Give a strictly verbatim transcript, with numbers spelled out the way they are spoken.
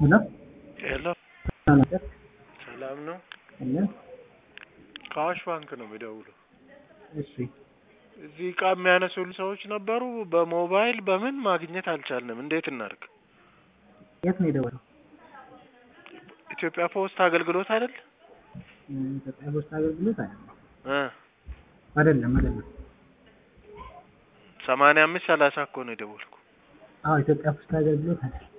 ሄሎ ሄሎ ሰላም ሰላም ነው። እነ ከአዋሽ ባንክ ነው የምደውለው። እሺ እዚህ ዕቃ የሚያነሱሉ ሰዎች ነበሩ። በሞባይል በምን ማግኘት አልቻልንም። እንዴት እናድርግ? የት ነው የደወለው? ኢትዮጵያ ፖስት አገልግሎት አይደል? ኢትዮጵያ ፖስት አገልግሎት አይደለም እ አይደለም አይደለም። ሰማንያ አምስት ሰላሳ እኮ ነው የደወልኩ። አዎ ኢትዮጵያ ፖስት አገልግሎት አይደለም።